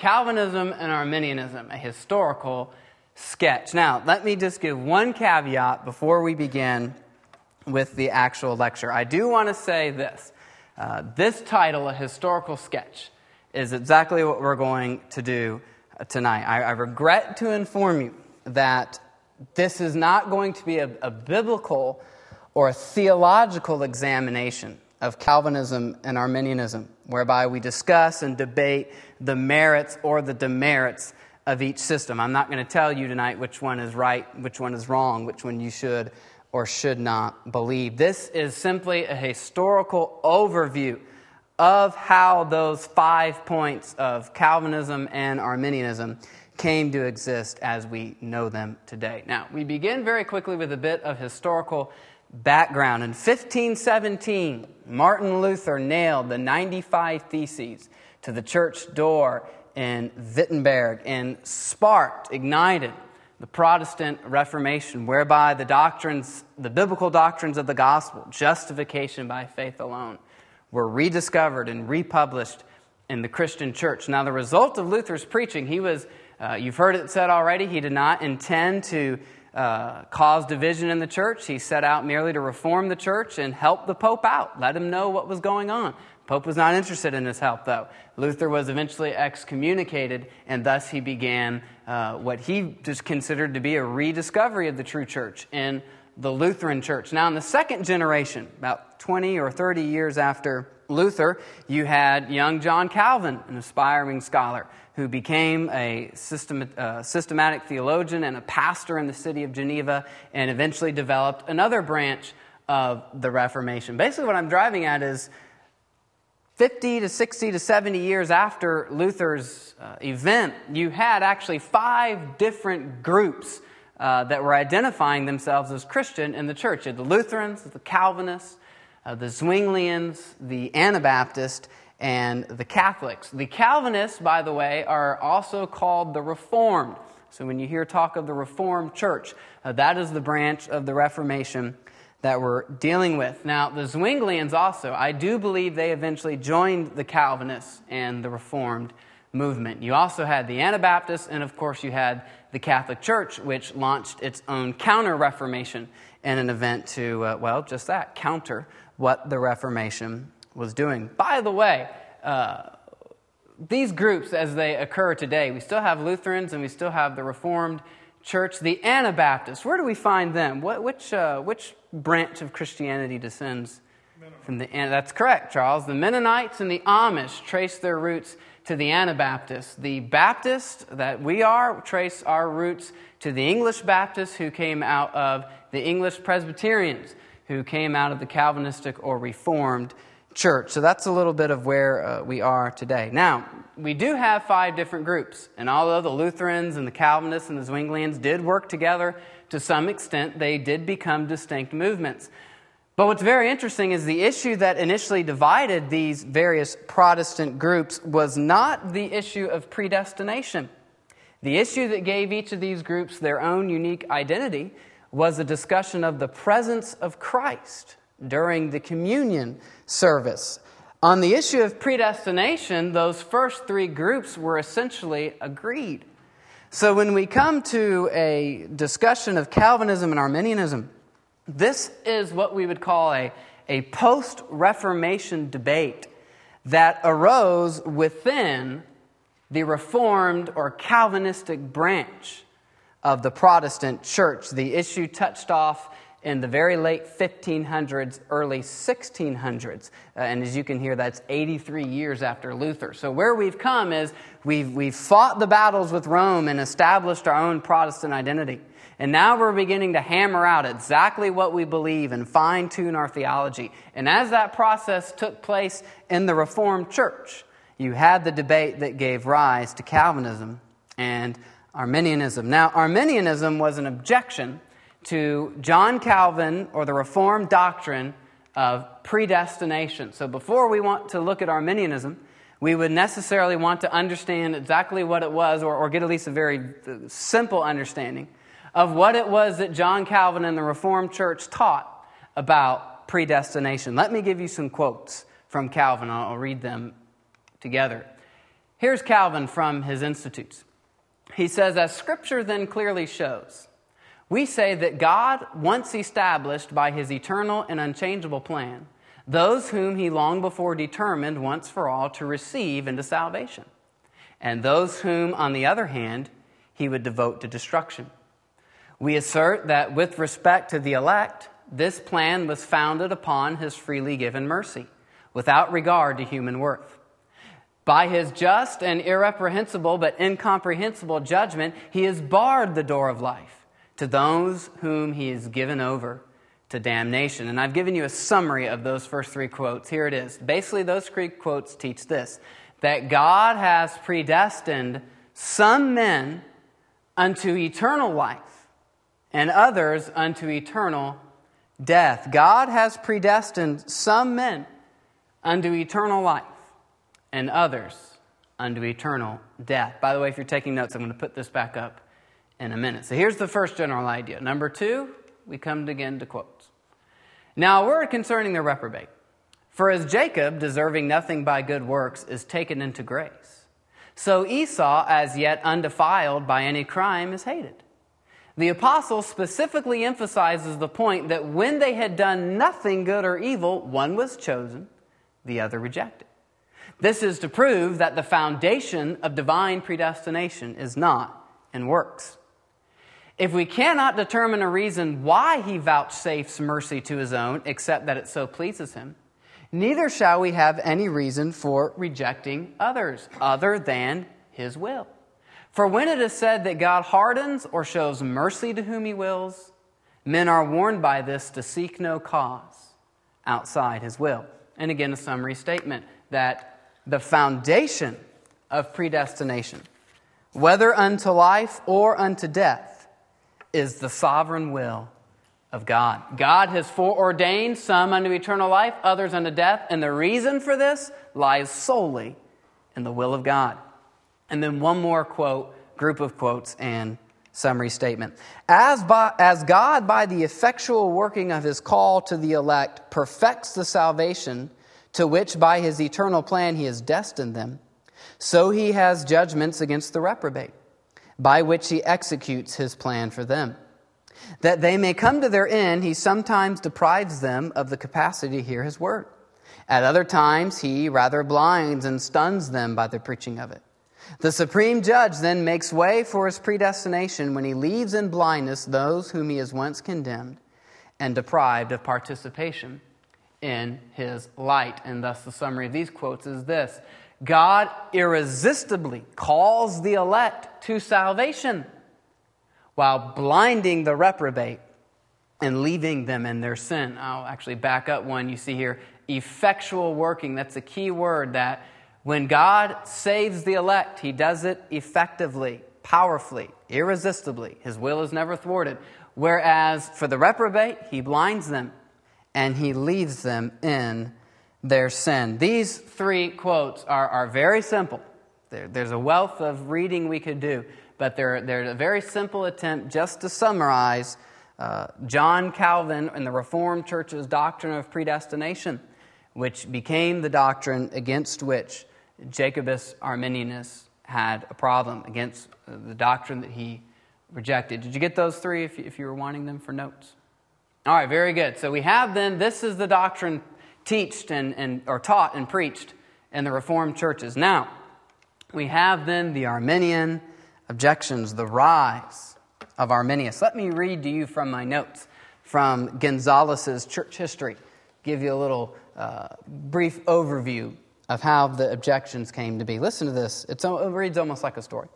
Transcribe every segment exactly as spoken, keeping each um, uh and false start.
Calvinism and Arminianism, a historical sketch. Now, let me just give one caveat before we begin with the actual lecture. I do want to say this. Uh, this title, A Historical Sketch, is exactly what we're going to do tonight. I, I regret to inform you that this is not going to be a, a biblical or a theological examination of Calvinism and Arminianism, whereby we discuss and debate the merits or the demerits of each system. I'm not going to tell you tonight which one is right, which one is wrong, which one you should or should not believe. This is simply a historical overview of how those five points of Calvinism and Arminianism came to exist as we know them today. Now, we begin very quickly with a bit of historical background. In fifteen seventeen, Martin Luther nailed the ninety-five Theses to the church door in Wittenberg and sparked, ignited the Protestant Reformation, whereby the doctrines, the biblical doctrines of the gospel, justification by faith alone, were rediscovered and republished in the Christian church. Now, the result of Luther's preaching, he was, uh, you've heard it said already, he did not intend to uh, cause division in the church. He set out merely to reform the church and help the Pope out, let him know what was going on. The Pope was not interested in his help, though. Luther was eventually excommunicated, and thus he began uh, what he just considered to be a rediscovery of the true church in the Lutheran church. Now, in the second generation, about twenty or thirty years after Luther, you had young John Calvin, an aspiring scholar, who became a system, uh, systematic theologian and a pastor in the city of Geneva, and eventually developed another branch of the Reformation. Basically, what I'm driving at is fifty to sixty to seventy years after Luther's uh, event, you had actually five different groups uh, that were identifying themselves as Christian in the church. You had the Lutherans, the Calvinists, uh, the Zwinglians, the Anabaptists, and the Catholics. The Calvinists, by the way, are also called the Reformed. So when you hear talk of the Reformed Church, uh, that is the branch of the Reformation that we're dealing with. Now, the Zwinglians also, I do believe they eventually joined the Calvinists and the Reformed movement. You also had the Anabaptists, and of course you had the Catholic Church, which launched its own counter-Reformation in an event to, uh, well, just that, counter what the Reformation was doing. By the way, uh, these groups, as they occur today, we still have Lutherans and we still have the Reformed Church. The Anabaptists, where do we find them? What, which uh, which branch of Christianity descends from the An- That's correct, Charles. The Mennonites and the Amish trace their roots to the Anabaptists. The Baptists that we are trace our roots to the English Baptists, who came out of the English Presbyterians, who came out of the Calvinistic or Reformed Church. So that's a little bit of where uh, we are today. Now, we do have five different groups, and although the Lutherans and the Calvinists and the Zwinglians did work together to some extent, they did become distinct movements. But what's very interesting is the issue that initially divided these various Protestant groups was not the issue of predestination. The issue that gave each of these groups their own unique identity was a discussion of the presence of Christ during the communion service. On the issue of predestination, those first three groups were essentially agreed. So when we come to a discussion of Calvinism and Arminianism, this is what we would call a, a post-Reformation debate that arose within the Reformed or Calvinistic branch of the Protestant church. The issue touched off in the very late fifteen hundreds, early sixteen hundreds. Uh, and as you can hear, that's eighty-three years after Luther. So where we've come is we've, we've fought the battles with Rome and established our own Protestant identity. And now we're beginning to hammer out exactly what we believe and fine-tune our theology. And as that process took place in the Reformed Church, you had the debate that gave rise to Calvinism and Arminianism. Now, Arminianism was an objection to John Calvin or the Reformed doctrine of predestination. So before we want to look at Arminianism, we would necessarily want to understand exactly what it was, or, or get at least a very simple understanding of what it was that John Calvin and the Reformed Church taught about predestination. Let me give you some quotes from Calvin. I'll read them together. Here's Calvin from his Institutes. He says, as Scripture then clearly shows, we say that God once established by his eternal and unchangeable plan those whom he long before determined once for all to receive into salvation, and those whom, on the other hand, he would devote to destruction. We assert that with respect to the elect, this plan was founded upon his freely given mercy, without regard to human worth. By his just and irreprehensible but incomprehensible judgment, he has barred the door of life to those whom he has given over to damnation. And I've given you a summary of those first three quotes. Here it is. Basically, those three quotes teach this, that God has predestined some men unto eternal life and others unto eternal death. God has predestined some men unto eternal life and others unto eternal death. By the way, if you're taking notes, I'm going to put this back up in a minute. So here's the first general idea. Number two, we come again to quotes. Now, a word concerning the reprobate. For as Jacob, deserving nothing by good works, is taken into grace, so Esau, as yet undefiled by any crime, is hated. The apostle specifically emphasizes the point that when they had done nothing good or evil, one was chosen, the other rejected. This is to prove that the foundation of divine predestination is not in works. If we cannot determine a reason why he vouchsafes mercy to his own, except that it so pleases him, neither shall we have any reason for rejecting others, other than his will. For when it is said that God hardens or shows mercy to whom he wills, men are warned by this to seek no cause outside his will. And again, a summary statement that the foundation of predestination, whether unto life or unto death, is the sovereign will of God. God has foreordained some unto eternal life, others unto death, and the reason for this lies solely in the will of God. And then one more quote, group of quotes and summary statement. As, by, as God, by the effectual working of his call to the elect, perfects the salvation to which by his eternal plan he has destined them, so he has judgments against the reprobate, by which he executes his plan for them. That they may come to their end, he sometimes deprives them of the capacity to hear his word. At other times, he rather blinds and stuns them by the preaching of it. The supreme judge then makes way for his predestination when he leaves in blindness those whom he has once condemned and deprived of participation in his light. And thus the summary of these quotes is this: God irresistibly calls the elect to salvation while blinding the reprobate and leaving them in their sin. I'll actually back up one. You see here, effectual working. That's a key word, that when God saves the elect, he does it effectively, powerfully, irresistibly. His will is never thwarted. Whereas for the reprobate, he blinds them and he leaves them in their sin. These three quotes are, are very simple. There, there's a wealth of reading we could do, but they're, they're a very simple attempt just to summarize uh, John Calvin and the Reformed Church's doctrine of predestination, which became the doctrine against which Jacobus Arminius had a problem, against the doctrine that he rejected. Did you get those three if you, if you were wanting them for notes? All right, very good. So we have then, this is the doctrine teached and, and or taught and preached in the Reformed churches. Now, we have then the Arminian objections, the rise of Arminius. Let me read to you from my notes from Gonzalez's church history. Give you a little uh, brief overview of how the objections came to be. Listen to this. It's, it reads almost like a story.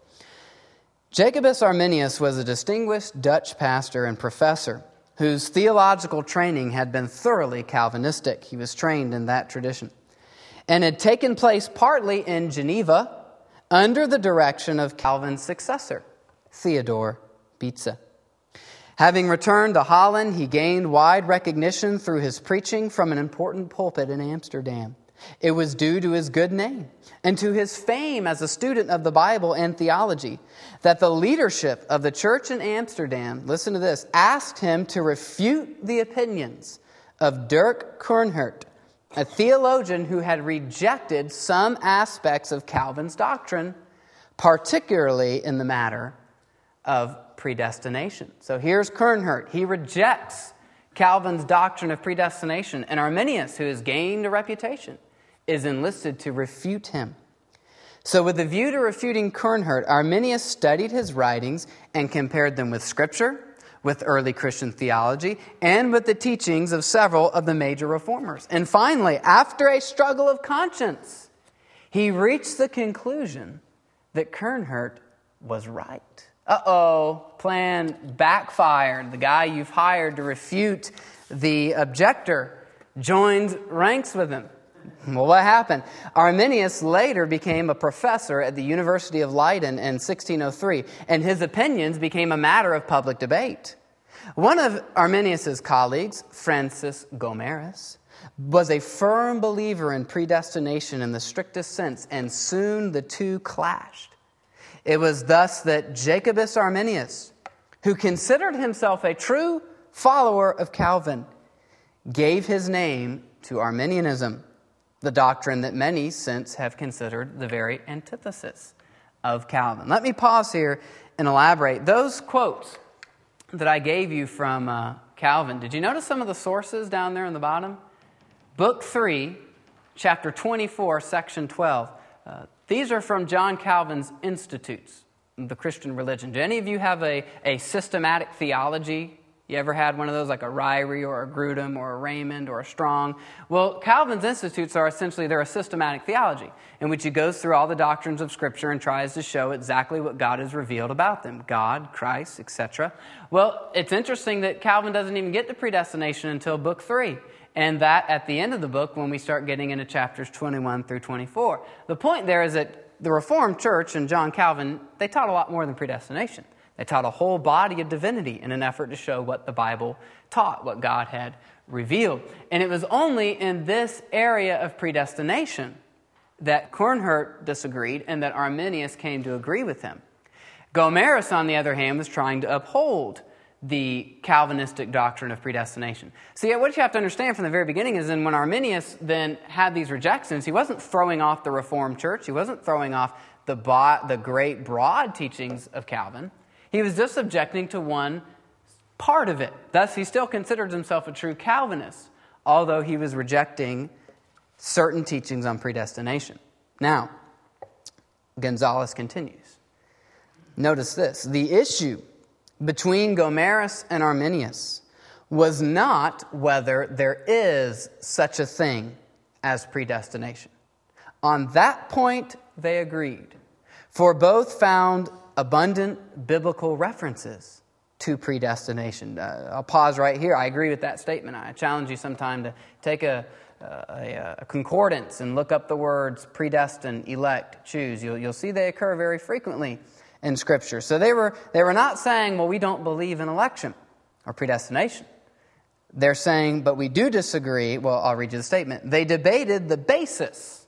Jacobus Arminius was a distinguished Dutch pastor and professor whose theological training had been thoroughly Calvinistic. He was trained in that tradition, and had taken place partly in Geneva under the direction of Calvin's successor, Theodore Beza. Having returned to Holland, he gained wide recognition through his preaching from an important pulpit in Amsterdam. It was due to his good name and to his fame as a student of the Bible and theology that the leadership of the church in Amsterdam, listen to this, asked him to refute the opinions of Dirk Coornhert, a theologian who had rejected some aspects of Calvin's doctrine, particularly in the matter of predestination. So here's Kernhert. He rejects Calvin's doctrine of predestination, and Arminius, who has gained a reputation, is enlisted to refute him. So with a view to refuting Kernhert, Arminius studied his writings and compared them with Scripture, with early Christian theology, and with the teachings of several of the major reformers. And finally, after a struggle of conscience, he reached the conclusion that Kernhert was right. Uh-oh, plan backfired. The guy you've hired to refute the objector joins ranks with him. Well, what happened? Arminius later became a professor at the University of Leiden in sixteen oh three, and his opinions became a matter of public debate. One of Arminius' colleagues, Francis Gomarus, was a firm believer in predestination in the strictest sense, and soon the two clashed. It was thus that Jacobus Arminius, who considered himself a true follower of Calvin, gave his name to Arminianism, the doctrine that many since have considered the very antithesis of Calvin. Let me pause here and elaborate. Those quotes that I gave you from uh, Calvin, did you notice some of the sources down there in the bottom? Book three, chapter twenty-four, section twelve. Uh, these are from John Calvin's Institutes, the Christian Religion. Do any of you have a, a systematic theology? You ever had one of those, like a Ryrie or a Grudem or a Raymond or a Strong? Well, Calvin's Institutes are essentially, they're a systematic theology in which he goes through all the doctrines of Scripture and tries to show exactly what God has revealed about them. God, Christ, et cetera. Well, it's interesting that Calvin doesn't even get to predestination until book three. And that at the end of the book when we start getting into chapters twenty-one through twenty-four. The point there is that the Reformed Church and John Calvin, they taught a lot more than predestination. They taught a whole body of divinity in an effort to show what the Bible taught, what God had revealed. And it was only in this area of predestination that Kernhert disagreed and that Arminius came to agree with him. Gomarus, on the other hand, was trying to uphold the Calvinistic doctrine of predestination. See, what you have to understand from the very beginning is that when Arminius then had these rejections, he wasn't throwing off the Reformed Church. He wasn't throwing off the, bo- the great broad teachings of Calvin. He was just objecting to one part of it. Thus, he still considered himself a true Calvinist, although he was rejecting certain teachings on predestination. Now, Gonzalez continues. Notice this. The issue between Gomarus and Arminius was not whether there is such a thing as predestination. On that point, they agreed, for both found abundant biblical references to predestination. Uh, I'll pause right here. I agree with that statement. I challenge you sometime to take a, a, a concordance and look up the words predestined, elect, choose. You'll, you'll see they occur very frequently in Scripture. So they were, they were not saying, well, we don't believe in election or predestination. They're saying, but we do disagree. Well, I'll read you the statement. They debated the basis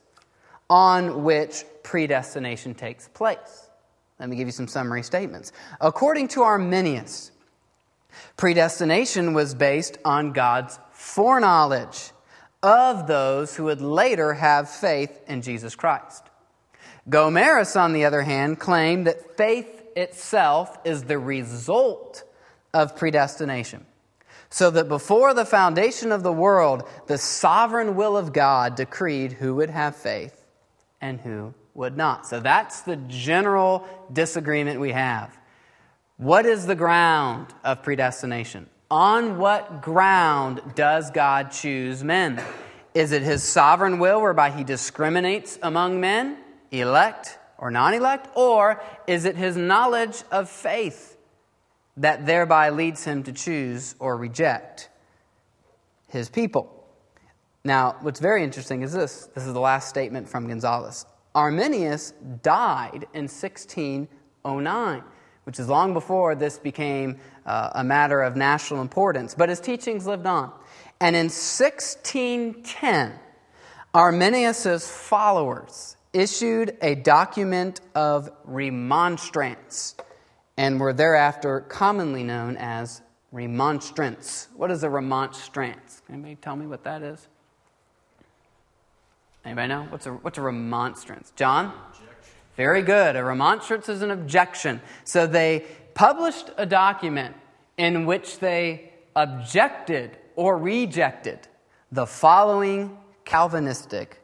on which predestination takes place. Let me give you some summary statements. According to Arminius, predestination was based on God's foreknowledge of those who would later have faith in Jesus Christ. Gomarus, on the other hand, claimed that faith itself is the result of predestination, so that before the foundation of the world, the sovereign will of God decreed who would have faith and who would not. So that's the general disagreement we have. What is the ground of predestination? On what ground does God choose men? Is it His sovereign will whereby He discriminates among men, elect or non-elect? Or is it His knowledge of faith that thereby leads Him to choose or reject His people? Now, what's very interesting is this. This is the last statement from Gonzalez. Arminius died in sixteen oh nine, which is long before this became uh, a matter of national importance. But his teachings lived on. And in sixteen ten, Arminius' followers issued a document of remonstrance and were thereafter commonly known as remonstrants. What is a remonstrance? Anybody tell me what that is? Anybody know? What's a, what's a remonstrance? John? Very good. A remonstrance is an objection. So they published a document in which they objected or rejected the following Calvinistic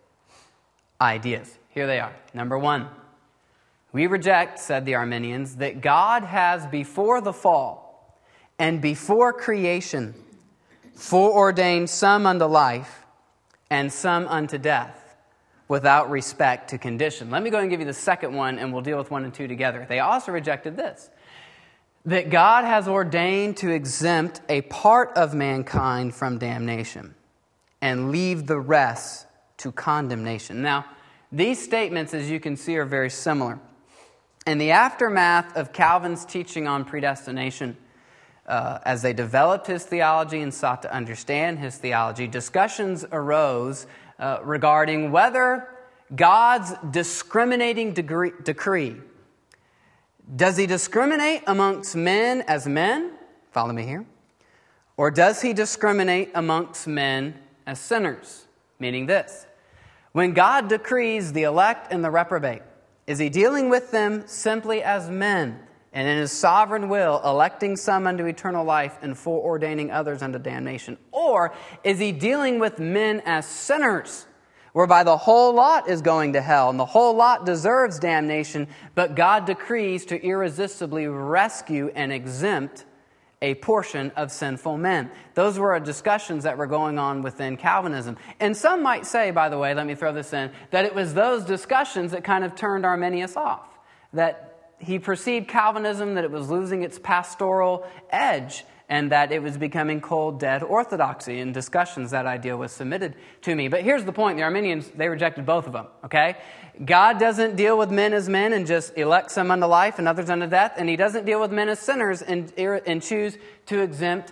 ideas. Here they are. Number one, we reject, said the Arminians, that God has before the fall and before creation foreordained some unto life and some unto death, without respect to condition. Let me go and give you the second one, and we'll deal with one and two together. They also rejected this, that God has ordained to exempt a part of mankind from damnation and leave the rest to condemnation. Now, these statements, as you can see, are very similar. In the aftermath of Calvin's teaching on predestination, uh, as they developed his theology and sought to understand his theology, discussions arose Uh, regarding whether God's discriminating degree, decree, does he discriminate amongst men as men? Follow me here. Or does he discriminate amongst men as sinners? Meaning this, when God decrees the elect and the reprobate, is he dealing with them simply as men and in his sovereign will electing some unto eternal life and foreordaining others unto damnation? Or is he dealing with men as sinners, whereby the whole lot is going to hell and the whole lot deserves damnation, but God decrees to irresistibly rescue and exempt a portion of sinful men? Those were discussions that were going on within Calvinism. And some might say, by the way, let me throw this in, that it was those discussions that kind of turned Arminius off. That he perceived Calvinism, that it was losing its pastoral edge and that it was becoming cold, dead orthodoxy. In discussions, that idea was submitted to me. But here's the point. The Arminians, they rejected both of them, okay? God doesn't deal with men as men and just elect some unto life and others unto death, and he doesn't deal with men as sinners and, and choose to exempt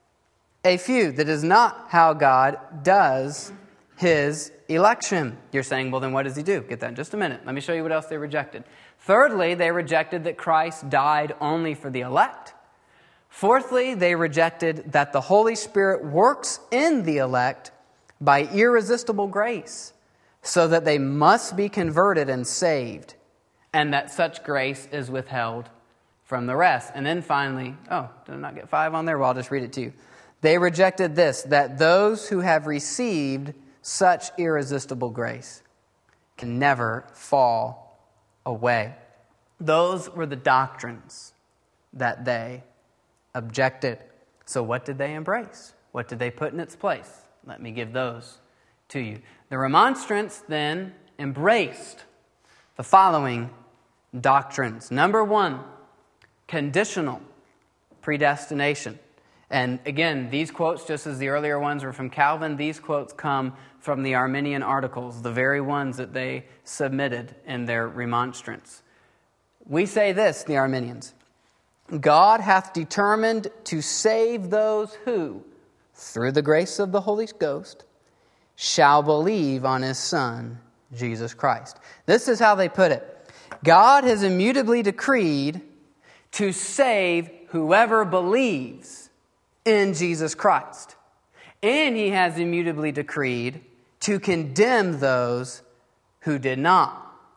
a few. That is not how God does his election. You're saying, well, then what does he do? Get that in just a minute. Let me show you what else they rejected. Thirdly, they rejected that Christ died only for the elect. Fourthly, they rejected that the Holy Spirit works in the elect by irresistible grace, so that they must be converted and saved, and that such grace is withheld from the rest. And then finally, oh, did I not get five on there? Well, I'll just read it to you. They rejected this, that those who have received such irresistible grace can never fall away. Those were the doctrines that they objected. So what did they embrace? What did they put in its place? Let me give those to you. The Remonstrants then embraced the following doctrines. Number one, conditional predestination. And again, these quotes, just as the earlier ones were from Calvin, these quotes come from the Arminian articles, the very ones that they submitted in their remonstrance. We say this, the Arminians: God hath determined to save those who, through the grace of the Holy Ghost, shall believe on his Son, Jesus Christ. This is how they put it. God has immutably decreed to save whoever believes in Jesus Christ. And he has immutably decreed to condemn those who did not.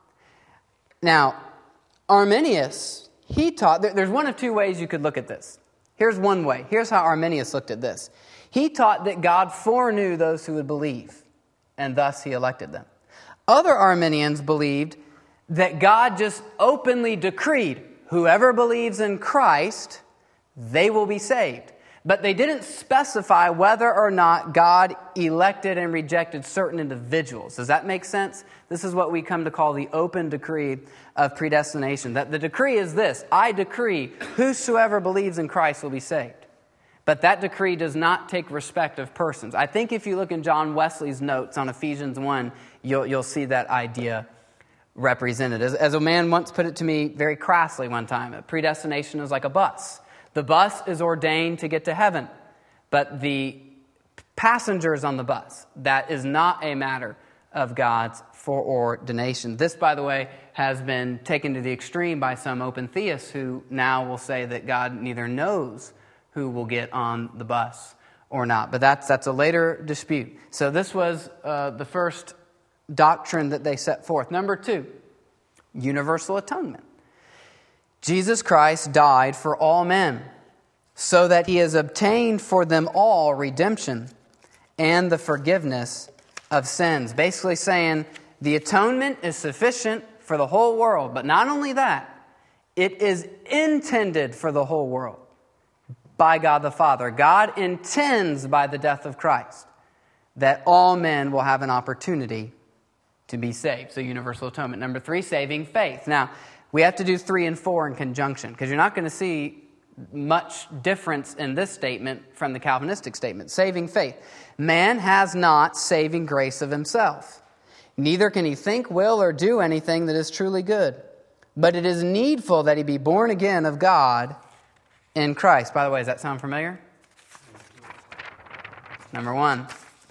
Now, Arminius, he taught, there's one of two ways you could look at this. Here's one way. Here's how Arminius looked at this. He taught that God foreknew those who would believe, and thus he elected them. Other Arminians believed that God just openly decreed, whoever believes in Christ, they will be saved. But they didn't specify whether or not God elected and rejected certain individuals. Does that make sense? This is what we come to call the open decree of predestination. That the decree is this: I decree whosoever believes in Christ will be saved. But that decree does not take respect of persons. I think if you look in John Wesley's notes on Ephesians one, you'll, you'll see that idea represented. As, as a man once put it to me very crassly one time, predestination is like a bus. The bus is ordained to get to heaven, but the passengers on the bus, that is not a matter of God's foreordination. This, by the way, has been taken to the extreme by some open theists who now will say that God neither knows who will get on the bus or not. But that's that's a later dispute. So this was uh, the first doctrine that they set forth. Number two, universal atonement. Jesus Christ died for all men, so that he has obtained for them all redemption and the forgiveness of sins. Basically saying the atonement is sufficient for the whole world. But not only that, it is intended for the whole world by God the Father. God intends by the death of Christ that all men will have an opportunity to be saved. So universal atonement. Number three, saving faith. Now, we have to do three and four in conjunction because you're not going to see much difference in this statement from the Calvinistic statement. Saving faith. Man has not saving grace of himself. Neither can he think, will, or do anything that is truly good. But it is needful that he be born again of God in Christ. By the way, does that sound familiar? Number one.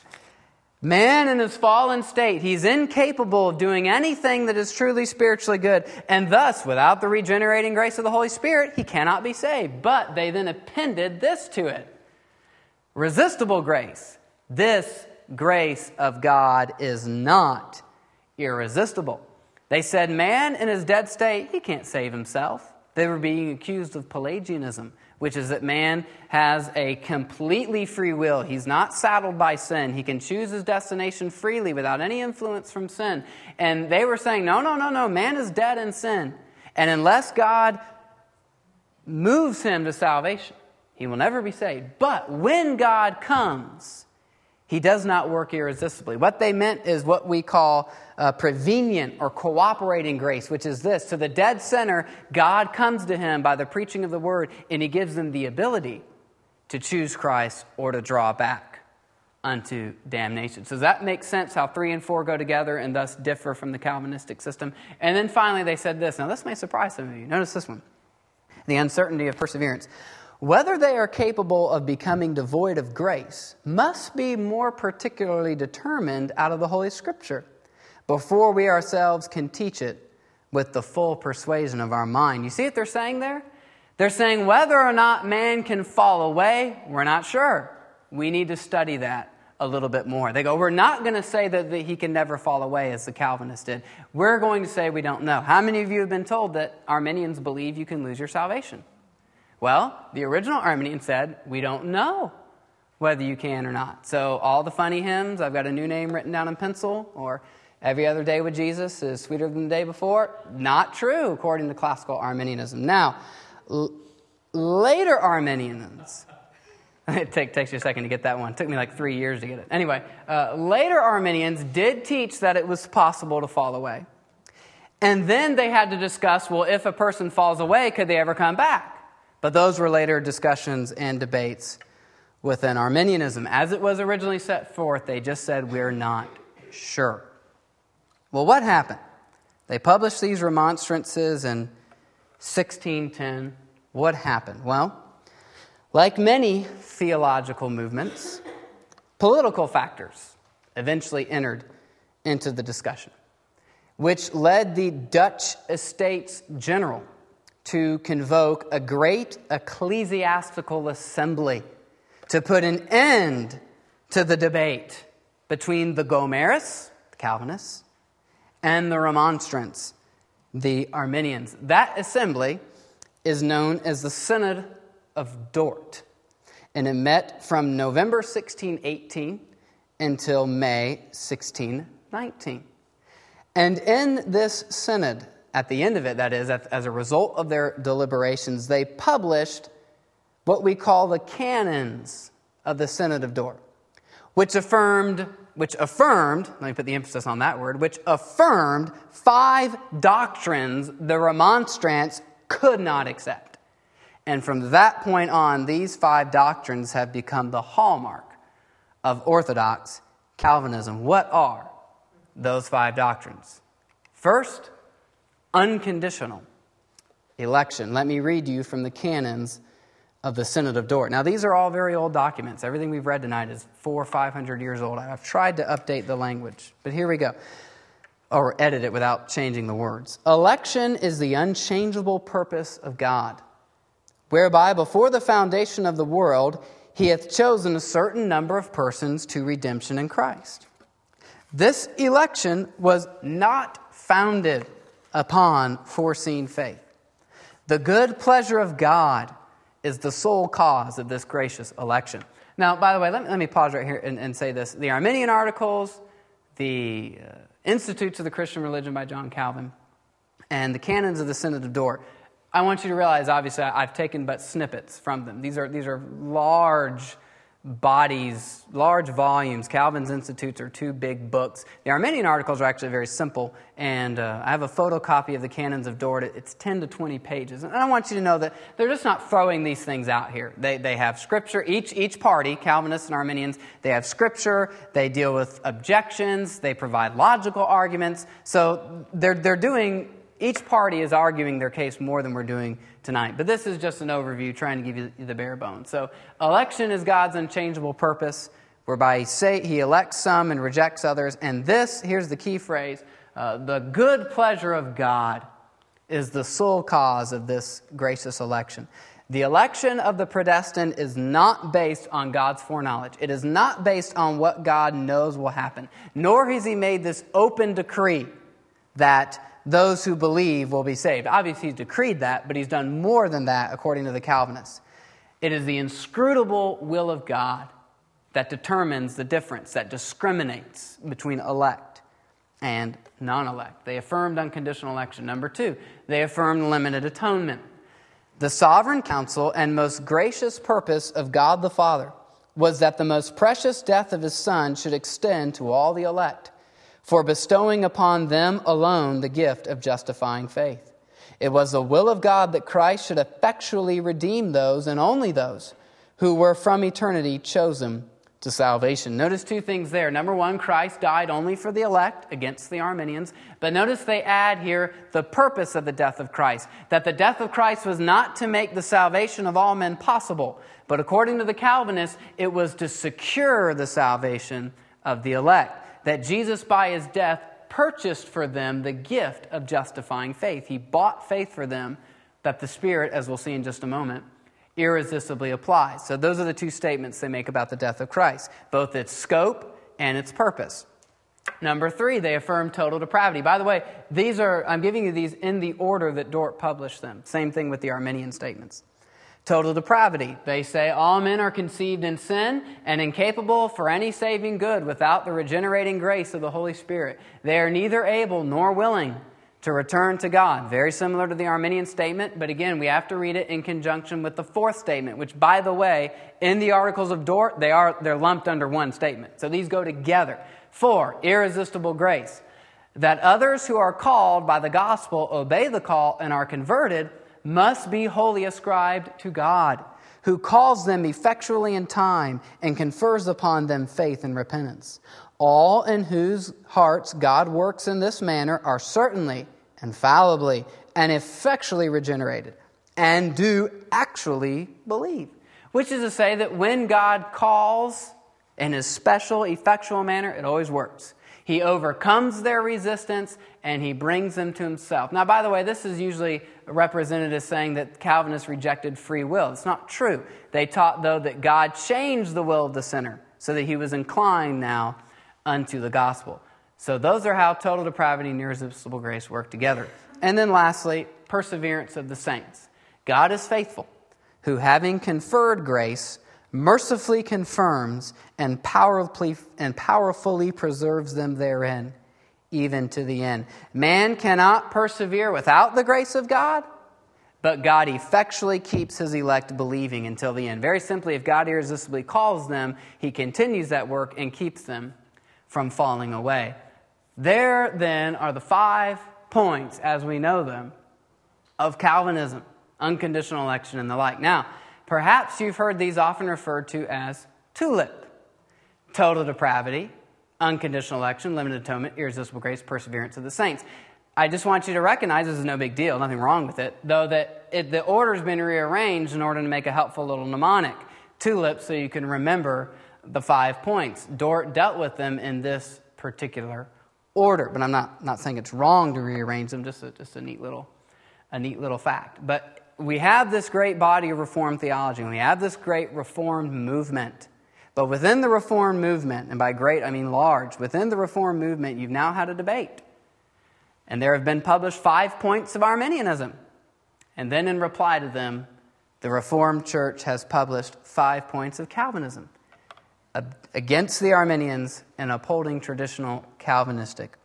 Man in his fallen state, he's incapable of doing anything that is truly spiritually good. And thus, without the regenerating grace of the Holy Spirit, he cannot be saved. But they then appended this to it. Resistible grace. This grace of God is not irresistible. They said man in his dead state, he can't save himself. They were being accused of Pelagianism, which is that man has a completely free will. He's not saddled by sin. He can choose his destination freely without any influence from sin. And they were saying, no, no, no, no, man is dead in sin. And unless God moves him to salvation, he will never be saved. But when God comes, he does not work irresistibly. What they meant is what we call uh, prevenient or cooperating grace, which is this. To the dead sinner, God comes to him by the preaching of the word, and he gives them the ability to choose Christ or to draw back unto damnation. So that makes sense how three and four go together and thus differ from the Calvinistic system. And then finally they said this. Now this may surprise some of you. Notice this one. The uncertainty of perseverance. Whether they are capable of becoming devoid of grace must be more particularly determined out of the Holy Scripture before we ourselves can teach it with the full persuasion of our mind. You see what they're saying there? They're saying whether or not man can fall away, we're not sure. We need to study that a little bit more. They go, we're not going to say that, that he can never fall away as the Calvinists did. We're going to say we don't know. How many of you have been told that Arminians believe you can lose your salvation? Well, the original Arminian said, we don't know whether you can or not. So all the funny hymns, I've got a new name written down in pencil, or every other day with Jesus is sweeter than the day before. Not true, according to classical Arminianism. Now, l- later Arminians, it take, takes you a second to get that one. It took me like three years to get it. Anyway, uh, later Arminians did teach that it was possible to fall away. And then they had to discuss, well, if a person falls away, could they ever come back? But those were later discussions and debates within Arminianism. As it was originally set forth, they just said, we're not sure. Well, what happened? They published these remonstrances in sixteen ten. What happened? Well, like many theological movements, political factors eventually entered into the discussion, which led the Dutch Estates General to convoke a great ecclesiastical assembly to put an end to the debate between the Gomarists, the Calvinists, and the Remonstrants, the Arminians. That assembly is known as the Synod of Dort, and it met from November sixteen eighteen until May sixteen nineteen. And in this synod, at the end of it, that is, as a result of their deliberations, they published what we call the canons of the Synod of Dort, which affirmed, which affirmed, let me put the emphasis on that word, which affirmed five doctrines the Remonstrants could not accept. And from that point on, these five doctrines have become the hallmark of Orthodox Calvinism. What are those five doctrines? First, unconditional election. Let me read you from the canons of the Synod of Dort. Now, these are all very old documents. Everything we've read tonight is four or five hundred years old. I've tried to update the language, but here we go. Or edit it without changing the words. Election is the unchangeable purpose of God, whereby before the foundation of the world, he hath chosen a certain number of persons to redemption in Christ. This election was not founded upon foreseen faith. The good pleasure of God is the sole cause of this gracious election. Now, by the way, let me, let me pause right here and, and say this. The Arminian Articles, the uh, Institutes of the Christian Religion by John Calvin, and the Canons of the Synod of Dort, I want you to realize, obviously, I've taken but snippets from them. These are these are large bodies, large volumes. Calvin's Institutes are two big books. The Arminian Articles are actually very simple, and uh, I have a photocopy of the Canons of Dort. It's ten to twenty pages. And I want you to know that they're just not throwing these things out here. They they have Scripture. Each, each party, Calvinists and Arminians, they have Scripture. They deal with objections. They provide logical arguments. So they're they're doing... Each party is arguing their case more than we're doing tonight. But this is just an overview, trying to give you the bare bones. So, election is God's unchangeable purpose, whereby he, say, he elects some and rejects others. And this, here's the key phrase, uh, the good pleasure of God is the sole cause of this gracious election. The election of the predestined is not based on God's foreknowledge. It is not based on what God knows will happen. Nor has he made this open decree that those who believe will be saved. Obviously, he's decreed that, but he's done more than that, according to the Calvinists. It is the inscrutable will of God that determines the difference, that discriminates between elect and non-elect. They affirmed unconditional election. Number two, they affirmed limited atonement. The sovereign counsel and most gracious purpose of God the Father was that the most precious death of his Son should extend to all the elect, for bestowing upon them alone the gift of justifying faith. It was the will of God that Christ should effectually redeem those, and only those, who were from eternity chosen to salvation. Notice two things there. Number one, Christ died only for the elect, against the Arminians. But notice they add here the purpose of the death of Christ, that the death of Christ was not to make the salvation of all men possible, but according to the Calvinists, it was to secure the salvation of the elect. That Jesus, by his death, purchased for them the gift of justifying faith. He bought faith for them that the Spirit, as we'll see in just a moment, irresistibly applies. So those are the two statements they make about the death of Christ, both its scope and its purpose. Number three, they affirm total depravity. By the way, these are I'm giving you these in the order that Dort published them. Same thing with the Arminian statements. Total depravity. They say all men are conceived in sin and incapable for any saving good without the regenerating grace of the Holy Spirit. They are neither able nor willing to return to God. Very similar to the Arminian statement, but again, we have to read it in conjunction with the fourth statement, which, by the way, in the Articles of Dort, they are, they're lumped under one statement. So these go together. Four, irresistible grace. That others who are called by the gospel obey the call and are converted must be wholly ascribed to God, who calls them effectually in time and confers upon them faith and repentance. All in whose hearts God works in this manner are certainly, infallibly, and effectually regenerated, and do actually believe. Which is to say that when God calls in his special, effectual manner, it always works. He overcomes their resistance, and he brings them to himself. Now, by the way, this is usually represented as saying that Calvinists rejected free will. It's not true. They taught, though, that God changed the will of the sinner so that he was inclined now unto the gospel. So those are how total depravity and irresistible grace work together. And then lastly, perseverance of the saints. God is faithful, who having conferred grace, mercifully confirms and powerfully, and powerfully preserves them therein, even to the end. Man cannot persevere without the grace of God, but God effectually keeps his elect believing until the end. Very simply, if God irresistibly calls them, he continues that work and keeps them from falling away. There, then, are the five points, as we know them, of Calvinism, unconditional election, and the like. Now, perhaps you've heard these often referred to as TULIP. Total depravity, unconditional election, limited atonement, irresistible grace, perseverance of the saints. I just want you to recognize this is no big deal, nothing wrong with it, though that it, the order's been rearranged in order to make a helpful little mnemonic. TULIP, so you can remember the five points. Dort dealt with them in this particular order, but I'm not, not saying it's wrong to rearrange them, just a, just a neat little, a neat little fact. But we have this great body of Reformed theology, and we have this great Reformed movement But within the Reformed movement, and by great I mean large, within the Reformed movement, you've now had a debate. And there have been published five points of Arminianism. And then in reply to them, the Reformed Church has published five points of Calvinism against the Arminians and upholding traditional Calvinistic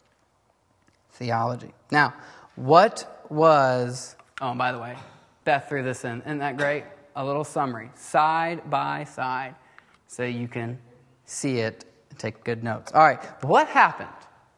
theology. Now, what was... Oh, and by the way, Beth threw this in. Isn't that great? A little summary, side by side, so you can see it and take good notes. All right, what happened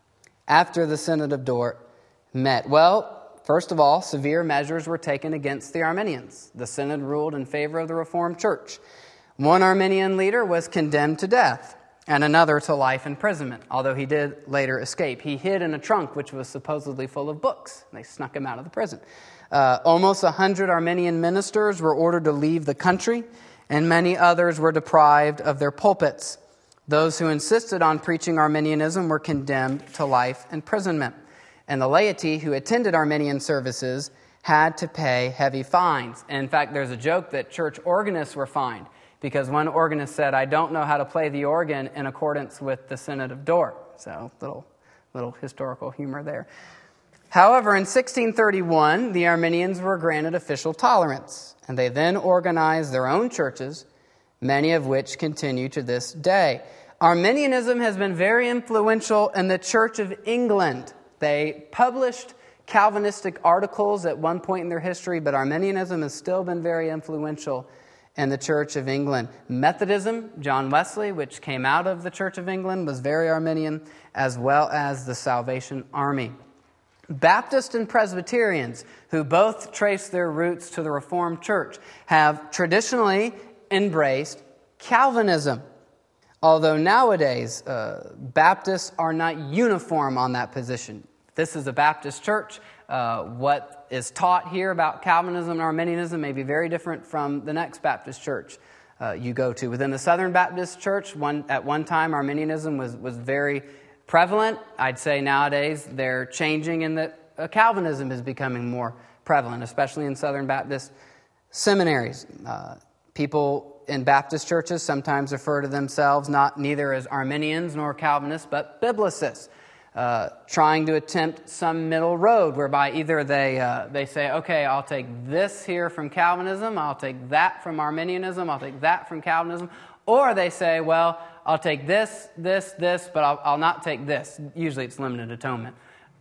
after the Synod of Dort met? Well, first of all, severe measures were taken against the Arminians. The Synod ruled in favor of the Reformed Church. One Arminian leader was condemned to death, and another to life imprisonment, although he did later escape. He hid in a trunk which was supposedly full of books. They snuck him out of the prison. Uh, almost a hundred Arminian ministers were ordered to leave the country, and many others were deprived of their pulpits. Those who insisted on preaching Arminianism were condemned to life imprisonment. And the laity who attended Arminian services had to pay heavy fines. And in fact, there's a joke that church organists were fined because one organist said, "I don't know how to play the organ in accordance with the Synod of Dort." So, little, little historical humor there. However, in sixteen thirty-one, the Arminians were granted official tolerance, and they then organized their own churches, many of which continue to this day. Arminianism has been very influential in the Church of England. They published Calvinistic articles at one point in their history, but Arminianism has still been very influential in the Church of England. Methodism, John Wesley, which came out of the Church of England, was very Arminian, as well as the Salvation Army. Baptists and Presbyterians, who both trace their roots to the Reformed Church, have traditionally embraced Calvinism. Although nowadays, uh, Baptists are not uniform on that position. This is a Baptist church. Uh, what is taught here about Calvinism and Arminianism may be very different from the next Baptist church uh, you go to. Within the Southern Baptist Church, one, at one time, Arminianism was, was very prevalent. I'd say nowadays they're changing in that uh, Calvinism is becoming more prevalent, especially in Southern Baptist seminaries. Uh, people in Baptist churches sometimes refer to themselves not neither as Arminians nor Calvinists, but Biblicists, uh, trying to attempt some middle road whereby either they uh, they say, okay, I'll take this here from Calvinism, I'll take that from Arminianism, I'll take that from Calvinism, or they say, well, I'll take this, this, this, but I'll, I'll not take this. Usually it's limited atonement.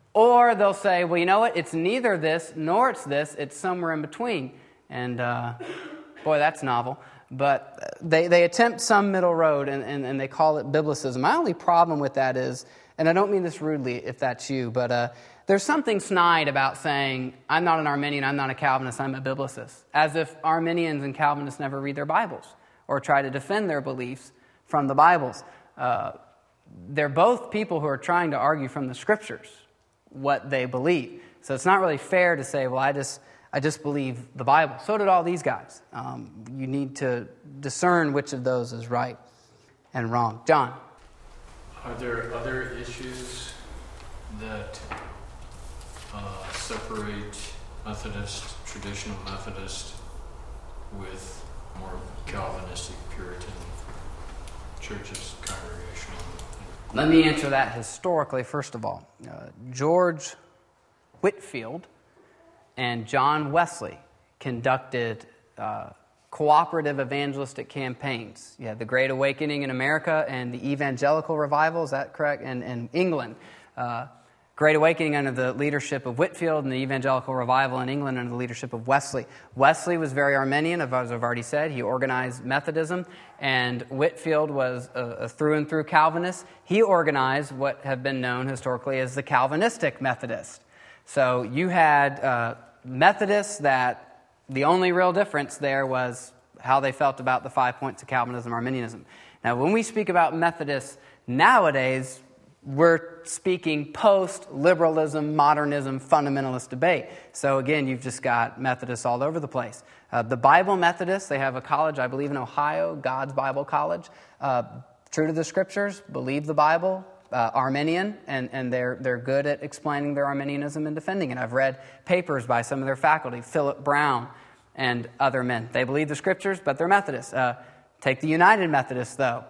Or they'll say, well, you know what, it's neither this nor it's this, it's somewhere in between. And uh, boy, that's novel. But they, they attempt some middle road, and, and, and they call it Biblicism. My only problem with that is, and I don't mean this rudely if that's you, but uh, there's something snide about saying, I'm not an Arminian, I'm not a Calvinist, I'm a Biblicist. As if Arminians and Calvinists never read their Bibles or try to defend their beliefs from the Bibles. Uh, they're both people who are trying to argue from the Scriptures what they believe. So it's not really fair to say, well, I just... I just believe the Bible. So did all these guys. Um, you need to discern which of those is right and wrong. John? Are there other issues that uh, separate Methodist, traditional Methodist, with more Calvinistic, Puritan churches, congregational? Let me answer that historically, first of all. Uh, George Whitefield and John Wesley conducted uh, cooperative evangelistic campaigns. You had the Great Awakening in America and the Evangelical Revival, is that correct? And in England. Uh, Great Awakening under the leadership of Whitefield, and the Evangelical Revival in England under the leadership of Wesley. Wesley was very Arminian, as I've already said. He organized Methodism, and Whitefield was a, a through and through Calvinist. He organized what have been known historically as the Calvinistic Methodist. So you had uh, Methodists that the only real difference there was how they felt about the five points of Calvinism, Arminianism. Now, when we speak about Methodists nowadays, we're speaking post-liberalism, modernism, fundamentalist debate. So again, you've just got Methodists all over the place. Uh, the Bible Methodists, they have a college, I believe in Ohio, God's Bible College. Uh, true to the Scriptures, believe the Bible. Uh, Arminian, and, and they're they're good at explaining their Arminianism and defending it. I've read papers by some of their faculty, Philip Brown and other men. They believe the Scriptures, but they're Methodists. Uh, take the United Methodists, though.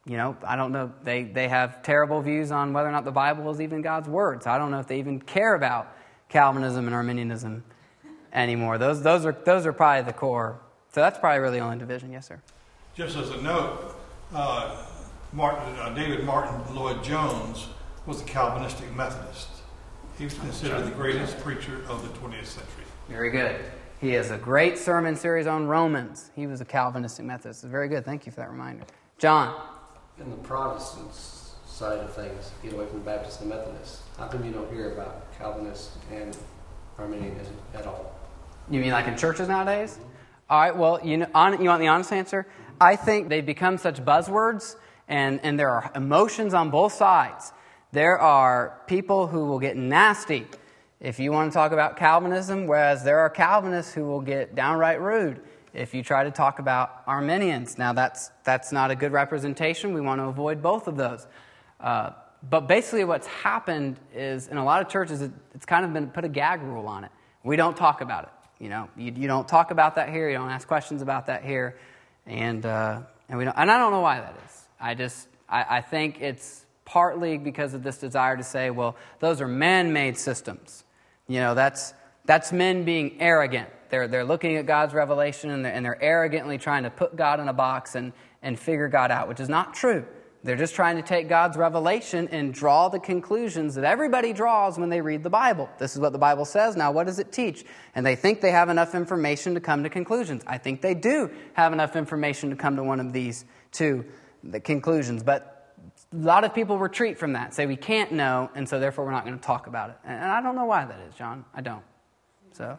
you know, I don't know, they, they have terrible views on whether or not the Bible is even God's word. So I don't know if they even care about Calvinism and Arminianism anymore. Those those are those are probably the core. So that's probably really the only division. Yes, sir. Just as a note, uh, Martin, uh, David Martin Lloyd Jones was a Calvinistic Methodist. He was considered the greatest preacher of the twentieth century. Very good. He has a great sermon series on Romans. He was a Calvinistic Methodist. It's very good. Thank you for that reminder. John. In the Protestant side of things, get away from the Baptists and Methodists, how come you don't hear about Calvinists and Arminianism at all? You mean like in churches nowadays? Mm-hmm. All right, well, you know, on, you want the honest answer? I think they've become such buzzwords, and, and there are emotions on both sides. There are people who will get nasty if you want to talk about Calvinism, whereas there are Calvinists who will get downright rude if you try to talk about Arminians. Now, that's that's not a good representation. We want to avoid both of those. Uh, but basically what's happened is, in a lot of churches, it, it's kind of been put a gag rule on it. We don't talk about it. You know, you, you don't talk about that here. You don't ask questions about that here. And uh, and we don't, and I don't know why that is. I just, I, I think it's partly because of this desire to say, well, those are man-made systems. You know, that's that's men being arrogant. They're they're looking at God's revelation and they're, and they're arrogantly trying to put God in a box and, and figure God out, which is not true. They're just trying to take God's revelation and draw the conclusions that everybody draws when they read the Bible. This is what the Bible says. Now, what does it teach? And they think they have enough information to come to conclusions. I think they do have enough information to come to one of these two the conclusions. But a lot of people retreat from that, say we can't know, and so therefore we're not going to talk about it. And I don't know why that is, John. I don't. So,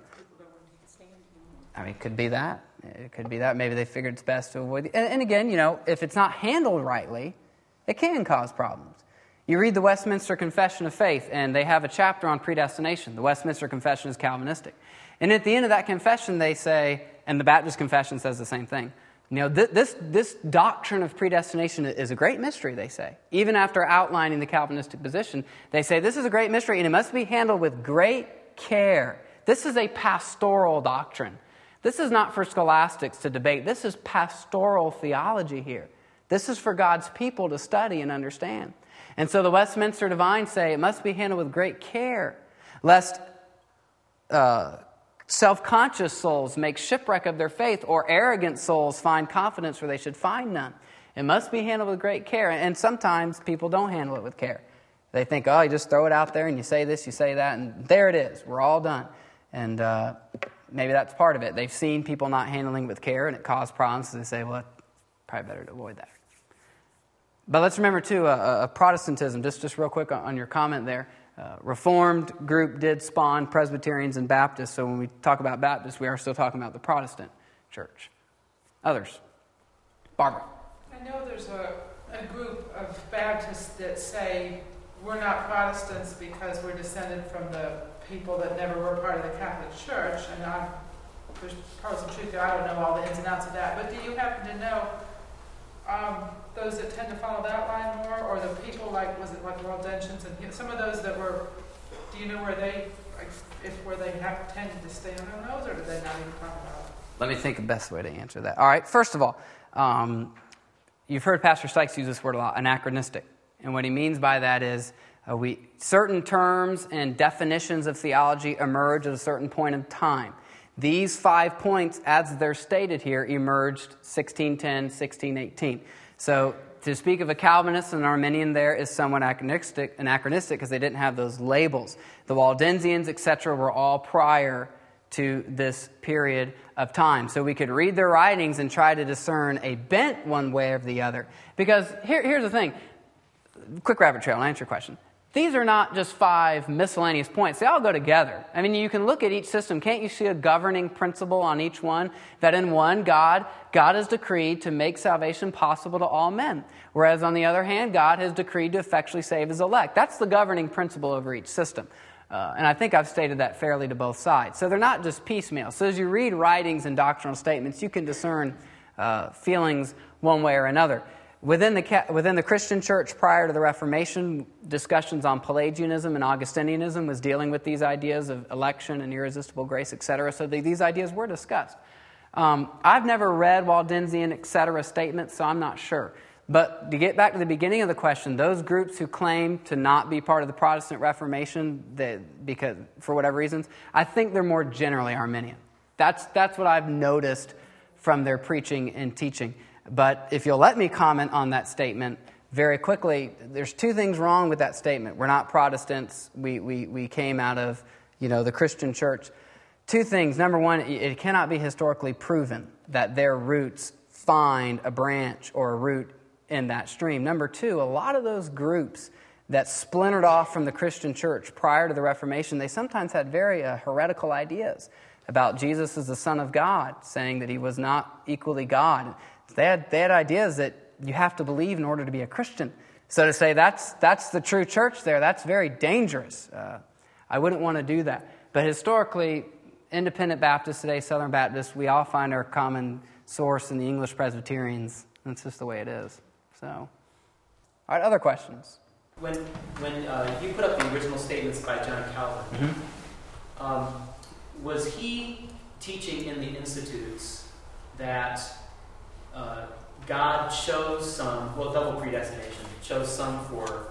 I mean, it could be that. It could be that. Maybe they figured it's best to avoid it. And, and again, you know, if it's not handled rightly, it can cause problems. You read the Westminster Confession of Faith, and they have a chapter on predestination. The Westminster Confession is Calvinistic. And at the end of that confession, they say, and the Baptist Confession says the same thing, you know, th- this, this doctrine of predestination is a great mystery, they say. Even after outlining the Calvinistic position, they say this is a great mystery, and it must be handled with great care. This is a pastoral doctrine. This is not for scholastics to debate. This is pastoral theology here. This is for God's people to study and understand. And so the Westminster Divines say it must be handled with great care, lest uh, self-conscious souls make shipwreck of their faith or arrogant souls find confidence where they should find none. It must be handled with great care. And sometimes people don't handle it with care. They think, oh, you just throw it out there and you say this, you say that, and there it is. We're all done. And uh, maybe that's part of it. They've seen people not handling it with care and it caused problems, so they say, well, probably better to avoid that. But let's remember, too, uh, uh, Protestantism, just, just real quick on, on your comment there. Uh, Reformed group did spawn Presbyterians and Baptists, so when we talk about Baptists, we are still talking about the Protestant church. Others? Barbara. I know there's a, a group of Baptists that say we're not Protestants because we're descended from the people that never were part of the Catholic Church, and I'm, there's probably some truth there. I don't know all the ins and outs of that, but do you happen to know um, those that tend to follow that line more, or the people like, was it like Waldensians and some of those that were, do you know where they, like, if where they have tended to stay on those, or did they not even talk about it? Let me think the best way to answer that. All right, first of all, um, you've heard Pastor Sykes use this word a lot, anachronistic. And what he means by that is uh, we certain terms and definitions of theology emerge at a certain point in time. These five points, as they're stated here, emerged sixteen ten, sixteen eighteen. So to speak of a Calvinist and an Arminian there is somewhat anachronistic anachronistic because they didn't have those labels. The Waldensians, et cetera, were all prior to this period of time. So we could read their writings and try to discern a bent one way or the other. Because here, here's the thing. Quick rabbit trail, and I'll answer your question. These are not just five miscellaneous points. They all go together. I mean, you can look at each system. Can't you see a governing principle on each one? That in one, God, God has decreed to make salvation possible to all men. Whereas on the other hand, God has decreed to effectually save his elect. That's the governing principle over each system. Uh, and I think I've stated that fairly to both sides. So they're not just piecemeal. So as you read writings and doctrinal statements, you can discern uh, feelings one way or another. Within the within the Christian church prior to the Reformation, discussions on Pelagianism and Augustinianism was dealing with these ideas of election and irresistible grace, et cetera. So the, these ideas were discussed. Um, I've never read Waldensian, et cetera statements, so I'm not sure. But to get back to the beginning of the question, those groups who claim to not be part of the Protestant Reformation, that, because for whatever reasons, I think they're more generally Arminian. That's that's what I've noticed from their preaching and teaching. But if you'll let me comment on that statement very quickly, there's two things wrong with that statement. We're not Protestants. We we we came out of, you know, the Christian church. Two things. Number one, it cannot be historically proven that their roots find a branch or a root in that stream. Number two, a lot of those groups that splintered off from the Christian church prior to the Reformation, they sometimes had very uh, heretical ideas about Jesus as the Son of God, saying that he was not equally God. They had they had ideas that you have to believe in order to be a Christian. So to say that's that's the true church there, that's very dangerous. Uh, I wouldn't want to do that. But historically, Independent Baptists today, Southern Baptists, we all find our common source in the English Presbyterians. That's just the way it is. So, all right, other questions? When when uh, you put up the original statements by John Calvin, mm-hmm. um, was he teaching in the Institutes that uh, God chose some, well, double predestination, chose some for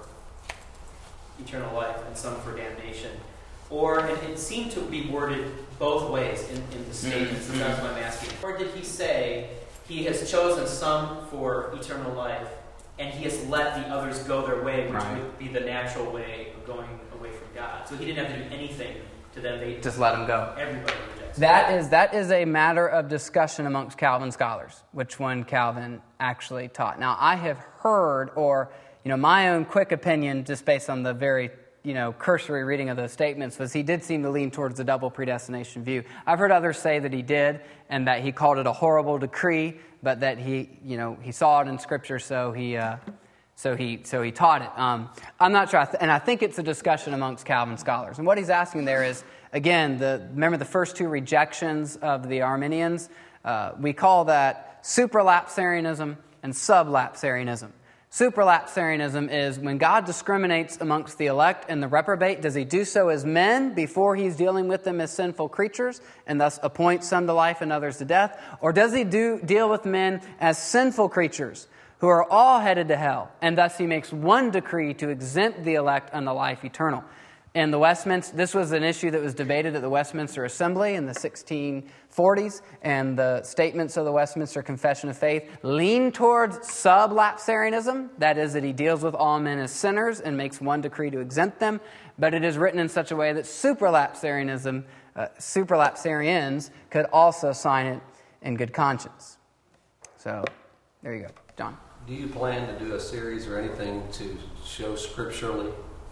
eternal life and some for damnation? Or, and it seemed to be worded both ways in, in the statements, mm-hmm. and that's why I'm asking. Or did he say he has chosen some for eternal life, and he has let the others go their way, which right. would be the natural way of going away from God? So he didn't have to do anything to them. They just let them go. Everybody rejects that is that is a matter of discussion amongst Calvin scholars, which one Calvin actually taught. Now, I have heard, or you know, my own quick opinion, just based on the very you know, cursory reading of those statements, was he did seem to lean towards the double predestination view. I've heard others say that he did, and that he called it a horrible decree, but that he, you know, he saw it in Scripture, so he, uh, so he, so he taught it. Um, I'm not sure, and I think it's a discussion amongst Calvin scholars. And what he's asking there is, again, the remember the first two rejections of the Arminians. Uh, we call that supralapsarianism and sublapsarianism. Supralapsarianism is when God discriminates amongst the elect and the reprobate, does he do so as men before he's dealing with them as sinful creatures and thus appoints some to life and others to death? Or does he do deal with men as sinful creatures who are all headed to hell, and thus he makes one decree to exempt the elect unto life eternal? In the Westminster, this was an issue that was debated at the Westminster Assembly in the sixteen forties, and the statements of the Westminster Confession of Faith lean towards sublapsarianism, that is, that he deals with all men as sinners and makes one decree to exempt them, but it is written in such a way that supralapsarianism, uh, supralapsarians could also sign it in good conscience. So, there you go. John. Do you plan to do a series or anything to show scripturally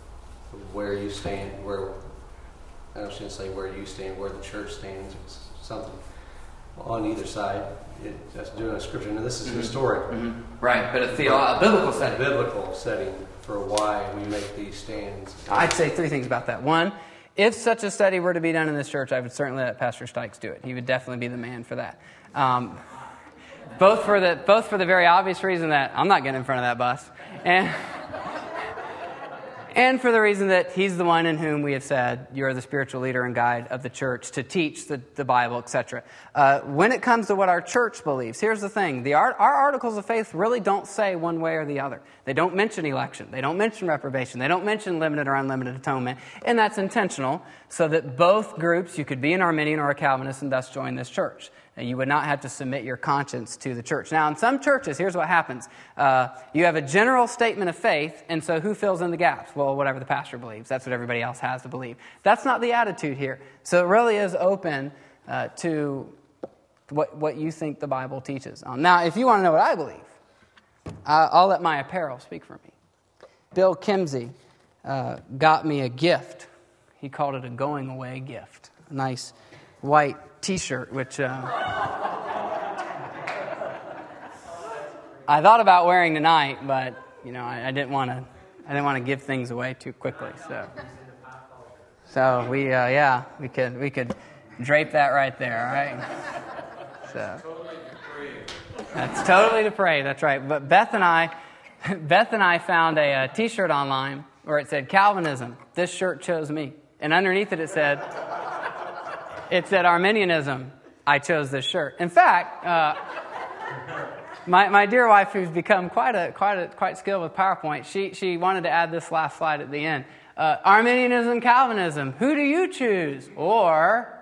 where you stand, where, I shouldn't say where you stand, where the church stands, something on either side? It, that's doing a scripture. And this is mm-hmm. historic. Mm-hmm. Right, but a, theo- a biblical setting. A biblical setting for why we make these stands. I'd say three things about that. One, if such a study were to be done in this church, I would certainly let Pastor Stykes do it. He would definitely be the man for that. Um, both for the both for the very obvious reason that I'm not getting in front of that bus, and and for the reason that he's the one in whom we have said, you're the spiritual leader and guide of the church to teach the, the Bible, et cetera. Uh, when it comes to what our church believes, here's the thing. The our, our articles of faith really don't say one way or the other. They don't mention election. They don't mention reprobation. They don't mention limited or unlimited atonement. And that's intentional so that both groups, you could be an Arminian or a Calvinist and thus join this church. And you would not have to submit your conscience to the church. Now, in some churches, here's what happens. Uh, you have a general statement of faith, and so who fills in the gaps? Well, whatever the pastor believes. That's what everybody else has to believe. That's not the attitude here. So it really is open uh, to what, what you think the Bible teaches. Um, now, if you want to know what I believe, uh, I'll let my apparel speak for me. Bill Kimsey uh, got me a gift. He called it a going-away gift. A nice white T-shirt, which uh, I thought about wearing tonight, but you know, I, I didn't want to. I didn't want to give things away too quickly. So, so we, uh, yeah, we could we could drape that right there, all right? So that's totally to pray. That's right. But Beth and I, Beth and I found a, a T-shirt online where it said Calvinism. This shirt chose me, and underneath it it said. It said Arminianism. I chose this shirt. In fact, uh, my, my dear wife, who's become quite a quite a quite skilled with PowerPoint, she she wanted to add this last slide at the end. Uh, Arminianism, Calvinism. Who do you choose? Or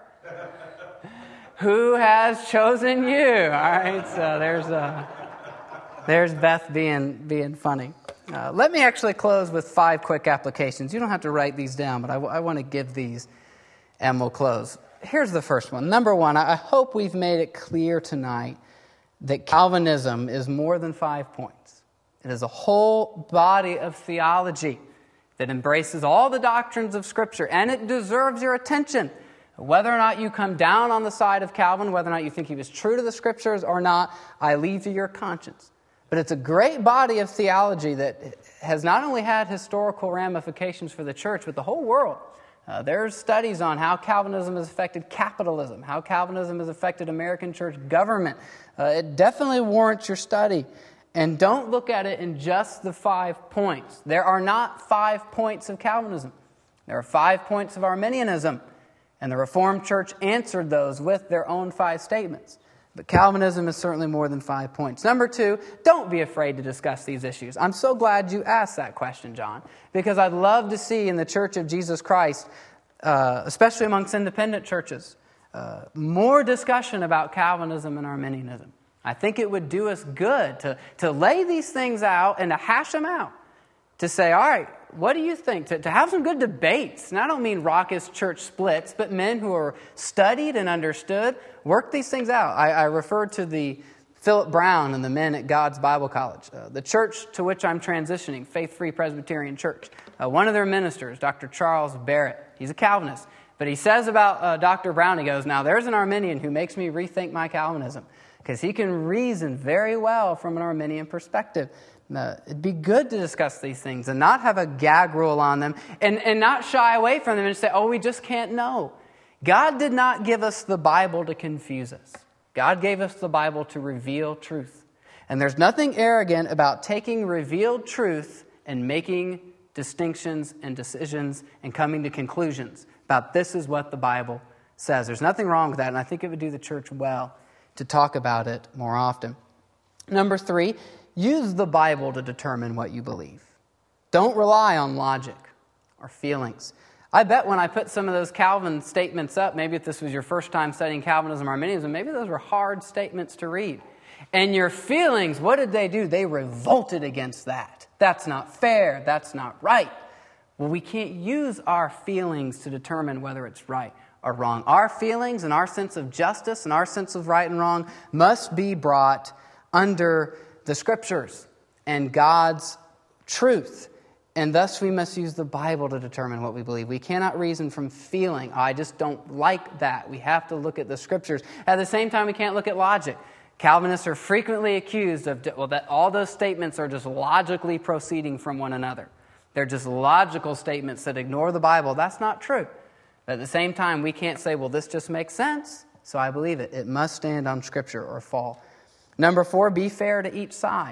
who has chosen you? All right. So there's uh, there's Beth being being funny. Uh, let me actually close with five quick applications. You don't have to write these down, but I, w- I want to give these, and we'll close. Here's the first one. Number one, I hope we've made it clear tonight that Calvinism is more than five points. It is a whole body of theology that embraces all the doctrines of Scripture, and it deserves your attention. Whether or not you come down on the side of Calvin, whether or not you think he was true to the Scriptures or not, I leave to your conscience. But it's a great body of theology that has not only had historical ramifications for the church, but the whole world. Uh, there's studies on how Calvinism has affected capitalism, how Calvinism has affected American church government. Uh, it definitely warrants your study. And don't look at it in just the five points. There are not five points of Calvinism. There are five points of Arminianism. And the Reformed Church answered those with their own five statements. But Calvinism is certainly more than five points. Number two, don't be afraid to discuss these issues. I'm so glad you asked that question, John, because I'd love to see in the Church of Jesus Christ, uh, especially amongst independent churches, uh, more discussion about Calvinism and Arminianism. I think it would do us good to, to lay these things out and to hash them out. To say, all right, what do you think? To, to have some good debates. And I don't mean raucous church splits, but men who are studied and understood, work these things out. I, I referred to the Philip Brown and the men at God's Bible College. Uh, the church to which I'm transitioning, Faith Free Presbyterian Church. Uh, one of their ministers, Doctor Charles Barrett, he's a Calvinist. But he says about uh, Doctor Brown, he goes, now there's an Arminian who makes me rethink my Calvinism. Because he can reason very well from an Arminian perspective. Uh, it'd be good to discuss these things and not have a gag rule on them and, and not shy away from them and say, oh, we just can't know. God did not give us the Bible to confuse us. God gave us the Bible to reveal truth. And there's nothing arrogant about taking revealed truth and making distinctions and decisions and coming to conclusions about this is what the Bible says. There's nothing wrong with that, and I think it would do the church well to talk about it more often. Number three, use the Bible to determine what you believe. Don't rely on logic or feelings. I bet when I put some of those Calvin statements up, maybe if this was your first time studying Calvinism or Arminianism, maybe those were hard statements to read. And your feelings, what did they do? They revolted against that. That's not fair. That's not right. Well, we can't use our feelings to determine whether it's right or wrong. Our feelings and our sense of justice and our sense of right and wrong must be brought under the Scriptures and God's truth. And thus we must use the Bible to determine what we believe. We cannot reason from feeling, oh, I just don't like that. We have to look at the Scriptures. At the same time, we can't look at logic. Calvinists are frequently accused of, well, that all those statements are just logically proceeding from one another. They're just logical statements that ignore the Bible. That's not true. But at the same time, we can't say, well, this just makes sense, so I believe it. It must stand on Scripture or fall. Number four, be fair to each side.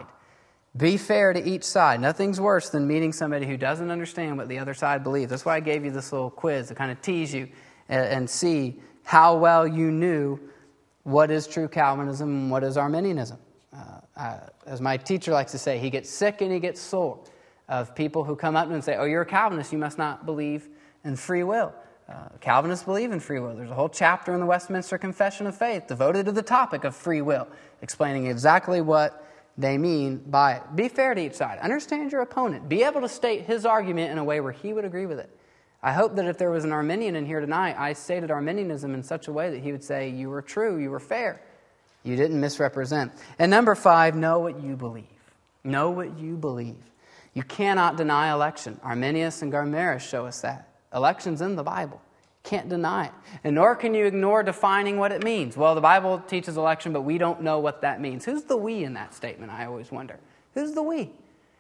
Be fair to each side. Nothing's worse than meeting somebody who doesn't understand what the other side believes. That's why I gave you this little quiz to kind of tease you and, and see how well you knew what is true Calvinism and what is Arminianism. Uh, uh, as my teacher likes to say, he gets sick and he gets sore of people who come up to him and say, oh, you're a Calvinist, you must not believe in free will. Uh, Calvinists believe in free will. There's a whole chapter in the Westminster Confession of Faith devoted to the topic of free will, explaining exactly what they mean by it. Be fair to each side. Understand your opponent. Be able to state his argument in a way where he would agree with it. I hope that if there was an Arminian in here tonight, I stated Arminianism in such a way that he would say, you were true, you were fair. You didn't misrepresent. And number five, know what you believe. Know what you believe. You cannot deny election. Arminius and Garmaris show us that. Election's in the Bible. Can't deny it. And nor can you ignore defining what it means. Well, the Bible teaches election, but we don't know what that means. Who's the we in that statement, I always wonder. Who's the we?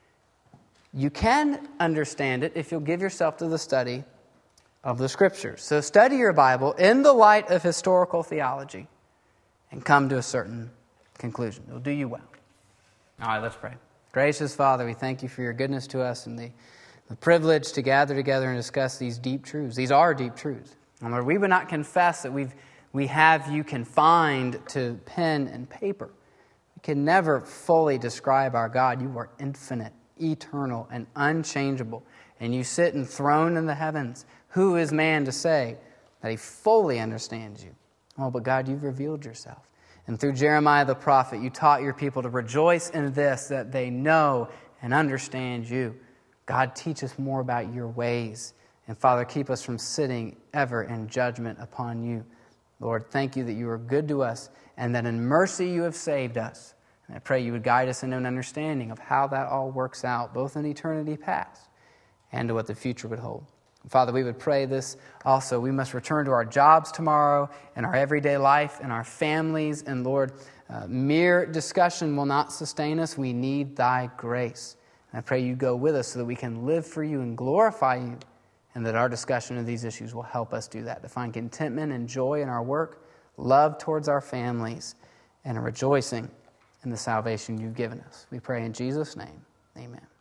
You can understand it if you'll give yourself to the study of the Scriptures. So study your Bible in the light of historical theology and come to a certain conclusion. It'll do you well. All right, let's pray. Gracious Father, we thank you for your goodness to us and the, the privilege to gather together and discuss these deep truths. These are deep truths. And Lord, we would not confess that we've, we have you confined to pen and paper. We can never fully describe our God. You are infinite, eternal, and unchangeable. And you sit enthroned in the heavens. Who is man to say that he fully understands you? Oh, but God, you've revealed yourself. And through Jeremiah the prophet, you taught your people to rejoice in this, that they know and understand you. God, teach us more about your ways. And Father, keep us from sitting ever in judgment upon you. Lord, thank you that you are good to us and that in mercy you have saved us. And I pray you would guide us into an understanding of how that all works out, both in eternity past and to what the future would hold. Father, we would pray this also. We must return to our jobs tomorrow, in our everyday life, in our families. And Lord, uh, mere discussion will not sustain us. We need thy grace. And I pray you go with us so that we can live for you and glorify you, and that our discussion of these issues will help us do that, to find contentment and joy in our work, love towards our families, and a rejoicing in the salvation you've given us. We pray in Jesus' name. Amen.